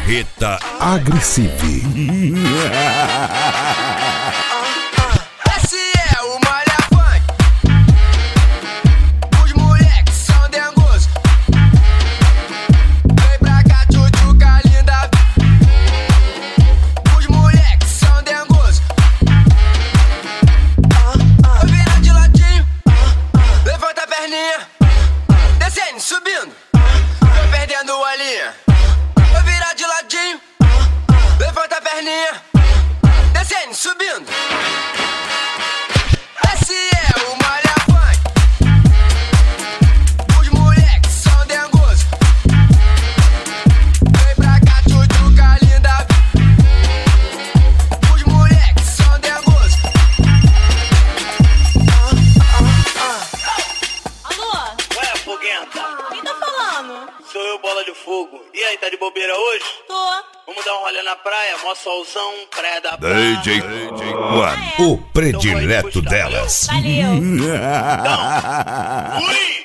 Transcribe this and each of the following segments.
Carreta Agressive. Esse é o Malha Funk. Os moleques são dengosos. Vem pra cá, tchutchuca linda. Os moleques são dengosos. Vira de ladinho. Levanta a perninha. Descendo, subindo. Tô perdendo a linha. Vira de ladinho. Levanta a perninha. Descendo, subindo. Esse é o Malha Funk. Os moleques são dengosos. Vem pra cá, tchutchuca linda. Os moleques são dengosos. Alô? Ué, foguenta? Quem tá falando? Sou eu, Bola de Fogo. E aí, tá de bobeira hoje? Tô. Vamos dar um rolê na praia, mó solzão, praia da praia. DJ One, o predileto delas. Valeu. Fui!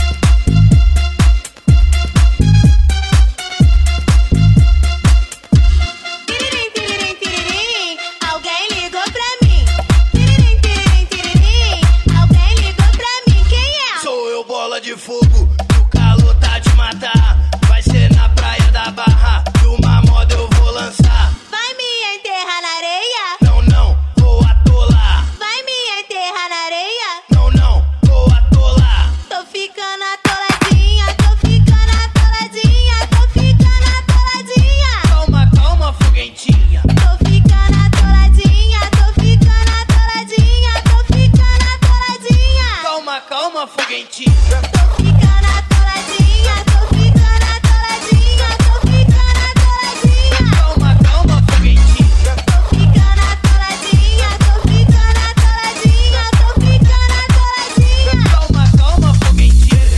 Tiririm, tiririm, tiririm, alguém ligou pra mim. Tiririm, tiririm, tiririm, alguém ligou pra mim. Quem é? Sou eu, Bola de Fogo. O calor tá de matar. Vai ser na praia da Barra. E uma moda eu vou lançar. Vai me enterrar na areia? Não, não, vou atolar. Vai me enterrar na areia? Não, não, vou atolar. Tô ficando atoladinha, tô ficando atoladinha, tô ficando atoladinha. Calma, calma, foguentinha. Tô ficando atoladinha, tô ficando atoladinha, tô ficando atoladinha. Calma, calma, foguentinha. Ficando atoladinha, tô ficando atoladinha, tô ficando atoladinha. Calma, calma, foguentinha. Tô ficando atoladinha, tô ficando atoladinha, tô ficando atoladinha. Calma, calma, foguentinha.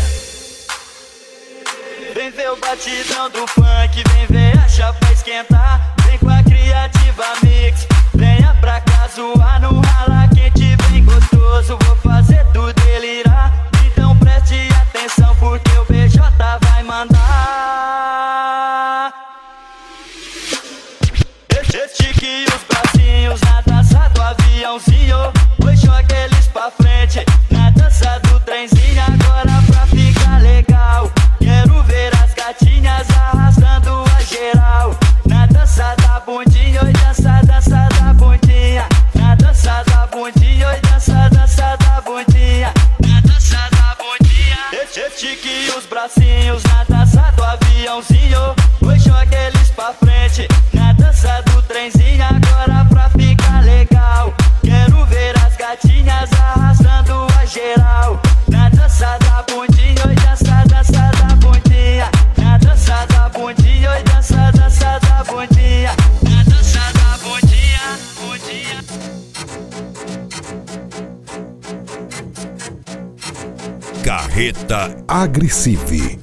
Vem ver o batidão do funk, vem ver a chapa esquentar. Vem com a Criativa Mix, venha pra cá zoar no rala quente, bem gostoso. Vou fazer tu delirar, então preste atenção porque o BJ vai mandar. Estique os bracinhos na dança do aviãozinho. Pois joga eles pra frente na dança do trenzinho. Agora pra ficar legal, quero ver as gatinhas arrastando a geral. Na dança da bundinha, oi, dança, dança da bundinha. Na dança da bundinha, oi, dança, dança da bundinha. Na dança da bundinha. Estique os bracinhos na dança do aviãozinho. Pois joga eles pra frente na dança do trenzinho. Agora pra ficar legal, quero ver as gatinhas arrastando a geral. Na dança da bundinha, oi, dança, dança da bundinha. Na dança da bundinha, oi, dança, dança da bundinha. Na dança da bundinha, bundinha. Carreta Agressive.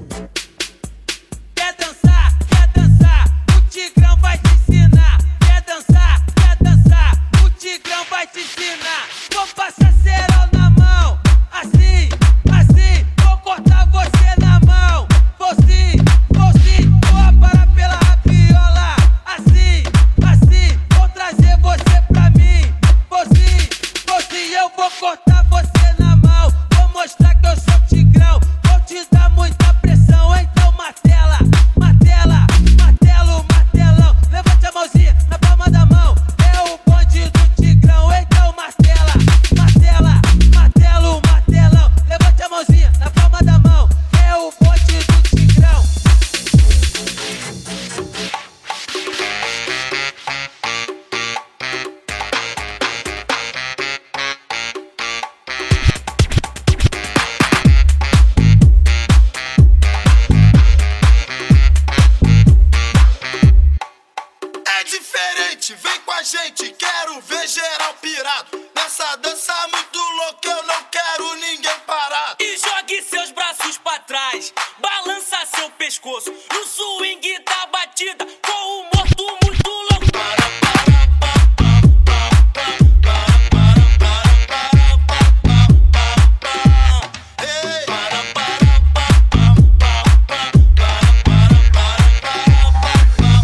Quer dançar, o Tigrão vai te ensinar. Quer dançar, o Tigrão vai te ensinar. Vou passar cerol na mão, assim, assim. Vou cortar você na mão, vou sim, vou aparar pela rapiola. Assim, assim, vou trazer você pra mim. Vou sim, eu vou cortar você na mão. Vou mostrar que eu sou Tigrão, vou te dar muita pressão. Então martela, martela, martelo, martelão. Levante a mãozinha na palma da mão, é o bonde do Tigrão. Então martela, martela, martelo, martelão. Levante a mãozinha na palma da mão, é o bonde do Tigrão. É diferente, vem com a gente, quero ver geral pirado. Nessa dança muito louca, eu não quero ninguém parado. E jogue seus braços pra trás, balança seu pescoço no swing da batida, com o morto muito louco. Ei.